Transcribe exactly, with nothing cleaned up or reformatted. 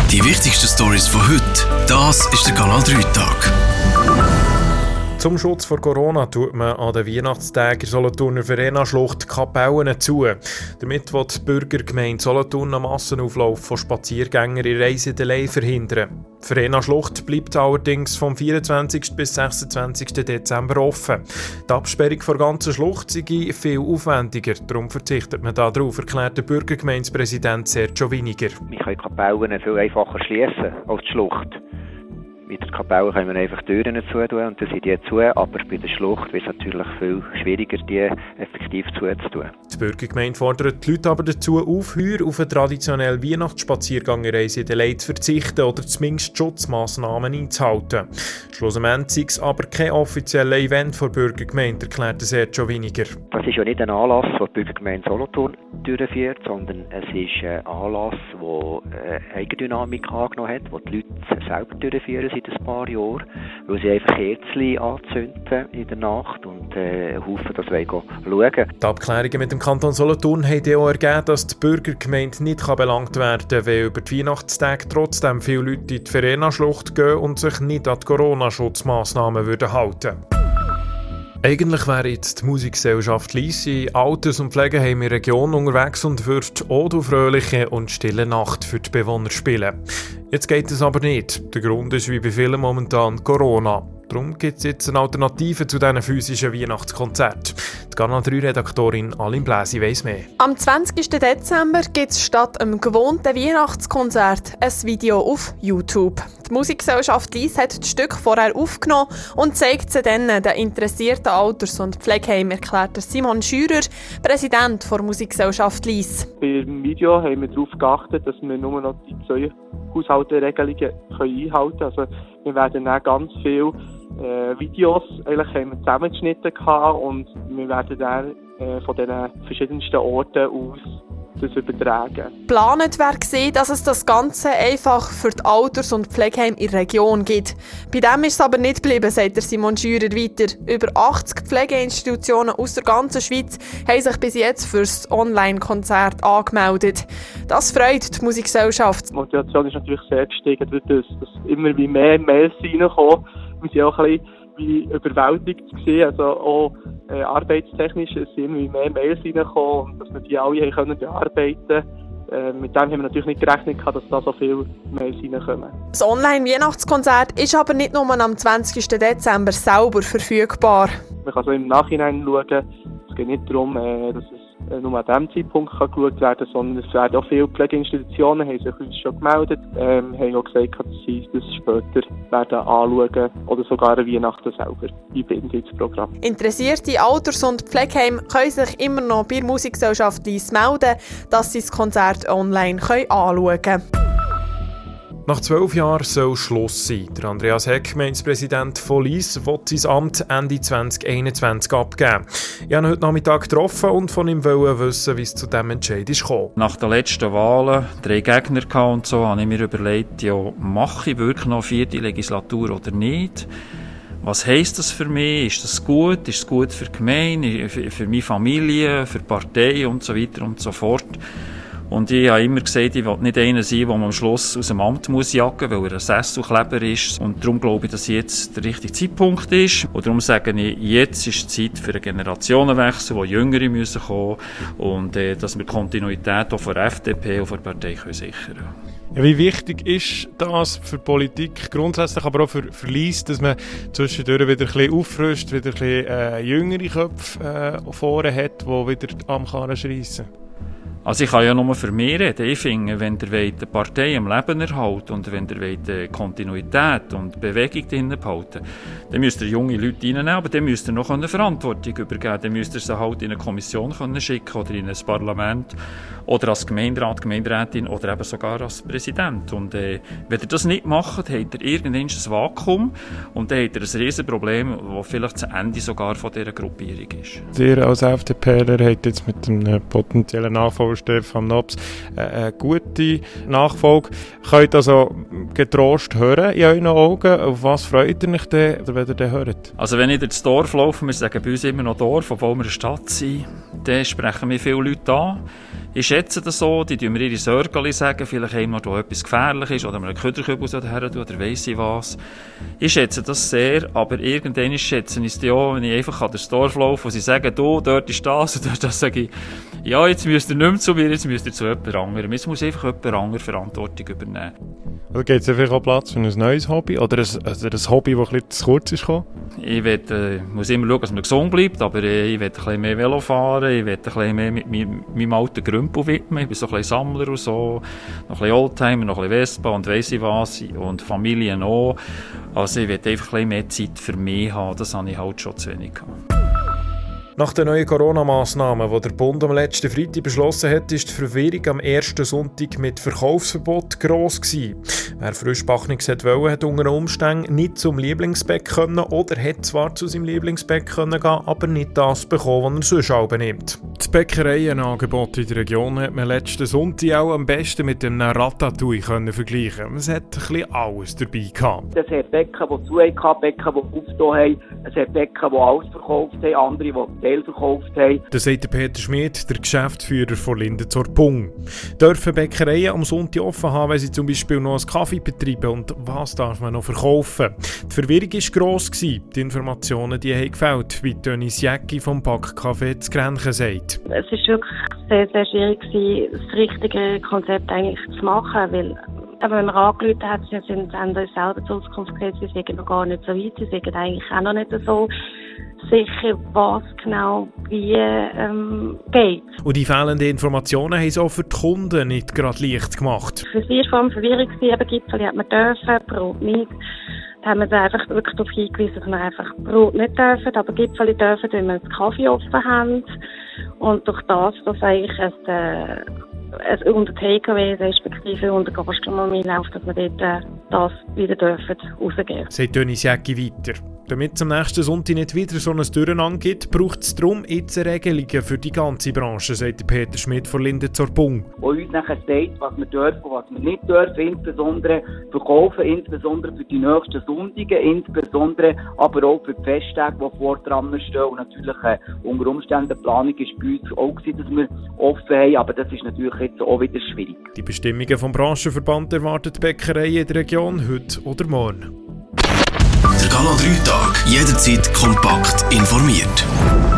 Die wichtigsten Storys von heute, das ist der Kanal drei Tag. Zum Schutz vor Corona tut man an den Weihnachtstagen in Solothurner Verena-Schlucht Kapellen zu. Damit will die Bürgergemeinde Solothurn einen Massenauflauf von Spaziergängern in Reisedelay verhindern. Die Verena-Schlucht bleibt allerdings vom vierundzwanzigsten bis sechsundzwanzigsten Dezember offen. Die Absperrung der ganzen Schlucht sei viel aufwendiger, darum verzichtet man darauf, erklärt der Bürgergemeindepräsident Sergio Winiger. Wir können Kapellen viel einfacher schliessen als die Schlucht. Mit der Kapelle können wir einfach Türen zutun und dann sind die zu, aber bei der Schlucht wird es natürlich viel schwieriger, die effektiv zuzutun. Die Bürgergemeinde fordert die Leute aber dazu auf, heuer auf einen traditionellen Weihnachtsspaziergang in Reisedelay zu verzichten oder zumindest Schutzmassnahmen einzuhalten. Schlussendlich sei es aber kein offizieller Event der Bürgergemeinde, erklärte Sergio Winiger. Das ist ja nicht ein Anlass, den die Bürgergemeinde Solothurn durchführt, sondern es ist ein Anlass, der eine Eigendynamik angenommen hat, wo die Leute selber durchführen seit ein paar Jahren, weil sie einfach Kerzen anzünden in der Nacht und äh, hoffen, dass wir schauen. Die Abklärungen mit dem Kanton Solothurn haben auch ergeben, dass die Bürgergemeinde nicht belangt werden kann, weil über die Weihnachtstage trotzdem viele Leute in die Verena-Schlucht gehen und sich nicht an die Corona-Schutzmassnahmen halten würden. Eigentlich wäre jetzt die Musikgesellschaft Lyss in Alters- und Pflegeheim in der Region unterwegs und würde «O du fröhliche und stille Nacht» für die Bewohner spielen. Jetzt geht es aber nicht. Der Grund ist wie bei vielen momentan Corona. Darum gibt es jetzt eine Alternative zu diesen physischen Weihnachtskonzerten. Die Kanal drei Redaktorin Aline Bläsi weiss mehr. Am zwanzigsten Dezember gibt es statt einem gewohnten Weihnachtskonzert ein Video auf YouTube. Die Musikgesellschaft Lyss hat das Stück vorher aufgenommen und zeigt sie dann den interessierten Alters- und Pflegeheimen, erklärt Simon Schürer, Präsident der Musikgesellschaft Lyss. Beim Video haben wir darauf geachtet, dass wir nur noch die zwei Haushaltsregelungen einhalten können. Also wir werden dann ganz viele äh, Videos eigentlich haben wir zusammengeschnitten gehabt und wir werden dann äh, von den verschiedensten Orten aus das übertragen. Geplant wäre gewesen, dass es das Ganze einfach für die Alters- und Pflegeheime in der Region gibt. Bei dem ist es aber nicht geblieben, sagt der Simon Schürer weiter. Über achtzig Pflegeinstitutionen aus der ganzen Schweiz haben sich bis jetzt für das Online-Konzert angemeldet. Das freut die Musikgesellschaft. Die Motivation ist natürlich sehr gestiegen durch das, dass immer wie mehr Mails reinkommen. Wir sind auch ein bisschen wie überwältigt gewesen, also auch äh, arbeitstechnisch sind irgendwie mehr Mails reingekommen und dass wir die alle können bearbeiten. Äh, mit dem haben wir natürlich nicht gerechnet, dass da so viele Mails reinkommen. Das Online-Weihnachtskonzert ist aber nicht nur am zwanzigsten Dezember selber verfügbar. Man kann so im Nachhinein schauen. Es geht nicht darum, äh, dass es nur an diesem Zeitpunkt kann geschaut werden, sondern es werden auch viele Pflegeinstitutionen, haben sich uns schon gemeldet, ähm, haben auch gesagt, dass sie das später werden anschauen oder sogar an Weihnachten selber einbinden ins Programm. Interessierte Alters- und Pflegeheime können sich immer noch bei der Musikgesellschaft Lyss melden, dass sie das Konzert online anschauen können. Nach zwölf Jahren soll Schluss sein. Der Andreas Heck, Gemeindepräsident von Lyss, will sein Amt Ende zwanzig einundzwanzig abgeben. Ich habe ihn heute Nachmittag getroffen und von ihm wissen, wie es zu diesem Entscheid ist gekommen. Nach den letzten Wahlen, drei Gegner gehabt und so, habe ich mir überlegt, ja, mache ich wirklich noch eine vierte Legislatur oder nicht? Was heisst das für mich? Ist das gut? Ist es gut für die Gemeinde, für, für meine Familie, für die Partei und so weiter und so fort? Und ich habe immer gesagt, ich will nicht einer sein, der am Schluss aus dem Amt muss jagen, weil er ein Sesselkleber ist. Und darum glaube ich, dass jetzt der richtige Zeitpunkt ist. Und darum sage ich, jetzt ist die Zeit für einen Generationenwechsel, wo Jüngere müssen kommen und äh, dass wir Kontinuität auch von der F D P und von der Partei können sichern können. Ja, wie wichtig ist das für die Politik grundsätzlich, aber auch für, für Lyss, dass man zwischendurch wieder ein bisschen auffrischt, wieder ein bisschen äh, jüngere Köpfe äh, vorne hat, die wieder am Karren schreissen? Also ich kann ja nur für mich reden. Ich finde, wenn ihr wollt, eine Partei am Leben erhalten und wenn ihr wollt, Kontinuität und Bewegung drin behalten, dann müsst ihr junge Leute reinnehmen, aber dann müsst ihr noch eine Verantwortung übergeben. Dann müsst ihr sie halt in eine Kommission schicken oder in ein Parlament oder als Gemeinderat, Gemeinderätin oder eben sogar als Präsident. Und äh, wenn ihr das nicht macht, habt ihr irgendwann ein Vakuum und dann habt ihr ein riesen Problem, das vielleicht das Ende sogar von dieser Gruppierung ist. Ihr als FDPler habt jetzt mit dem potenziellen Nachfolger Stefan Nobs eine gute Nachfolge. könnt also getrost hören in euren Augen. Auf was freut ihr euch denn, wenn ihr den hört? Also wenn ich durchs Dorf laufe, wir sagen bei uns immer noch Dorf, obwohl wir eine Stadt sind, dann sprechen mich viele Leute an. Ich schätze das so, die tun mir ihre Sörgeli sagen, vielleicht jemand, wo etwas gefährlich ist, oder mir einen Köderkübel her tun, oder weiss ich was. Ich schätze das sehr, aber irgendwann schätze ich es auch, wenn ich einfach durchs Dorf laufe und sie sagen, du, dort ist das, und dort das, sage ich, ja, jetzt müsst ihr nicht mehr zu mir, jetzt müsst ihr zu jemand anderem. Jetzt muss einfach jemand anderem Verantwortung übernehmen. Also gibt es vielleicht auch Platz für ein neues Hobby, oder ein, also ein Hobby, das ein bisschen zu kurz ist gekommen? Ich will, äh, muss immer schauen, dass man gesund bleibt, aber äh, ich will ein bisschen mehr Velo fahren, ich will ein bisschen mehr mit meinem, meinem alten Grümpel widmen. Ich bin so ein bisschen Sammler und so, noch ein bisschen Oldtimer, noch ein bisschen Vespa und weiss ich was, und Familien auch. Also ich will einfach ein bisschen mehr Zeit für mich haben, das habe ich halt schon zu wenig gehabt. Nach den neuen Corona-Massnahmen, die der Bund am letzten Freitag beschlossen hat, war die Verwirrung am ersten Sonntag mit Verkaufsverbot gross gewesen. Wer Frischbackenes wollte, hat unter Umständen nicht zum Lieblingsbäck können oder hat zwar zu seinem Lieblingsbäck können gehen, aber nicht das bekommen, was er sonst auch nimmt. Das Bäckereienangebot in der Region hat man letzten Sonntag auch am besten mit einem Ratatouille können vergleichen. Es hat ein bisschen alles dabei gehabt. Es hat Bäcken, die zu hatten, Bäcken, die aufgetan haben. Es hat Bäcken, die alles verkauft haben, andere, die verkauft haben. Das sagt der Peter Schmid, der Geschäftsführer von Lindenthor-Pung. Dürfen Bäckereien am Sonntag offen haben, wenn sie zum Beispiel noch einen Kaffee betreiben, und was darf man noch verkaufen? Die Verwirrung war gross gewesen. Die Informationen die haben gefehlt, wie Dennis Jäcki vom Backcafé zu Grenchen sagt. Es war wirklich sehr, sehr schwierig gewesen, das richtige Konzept eigentlich zu machen, weil aber wenn man angerufen hat, sind sie uns selber zur Auskunft gegeben, sie sind noch gar nicht so weit, sie sind eigentlich auch noch nicht so sicher, was genau wie ähm, geht. Und die fehlenden Informationen haben es auch für die Kunden nicht gerade leicht gemacht. Für sie war es Verwirrung, eben Gipfeli hat man dürfen, Brot nicht. Da haben wir einfach wirklich darauf hingewiesen, dass wir einfach Brot nicht dürfen, aber Gipfeli dürfen, wenn wir den Kaffee offen haben. Und durch das, dass eigentlich ein, äh, ein unter T K W, respektive unter Gastronomie läuft, dass wir dort äh, das wieder dürfen rausgeben. Sagt Dennis Jäcki weiter. Damit es am nächsten Sonntag nicht wieder so ein Durcheinander gibt, braucht es darum jetzt Regelungen für die ganze Branche, sagt Peter Schmid von Lindenthor-Pung. Wo uns nachher sagt, was wir dürfen und was wir nicht dürfen, insbesondere verkaufen, insbesondere für die nächsten Sonntage, insbesondere aber auch für die Festtage, die vor dran stehen. Und natürlich äh, unter Umständen die Planung ist bei uns auch gewesen, dass wir offen haben, aber das ist natürlich jetzt auch wieder schwierig. Die Bestimmungen vom Branchenverband erwarten die Bäckereien in der Region heute oder morgen. Der Kanal drei Tag, jederzeit kompakt informiert.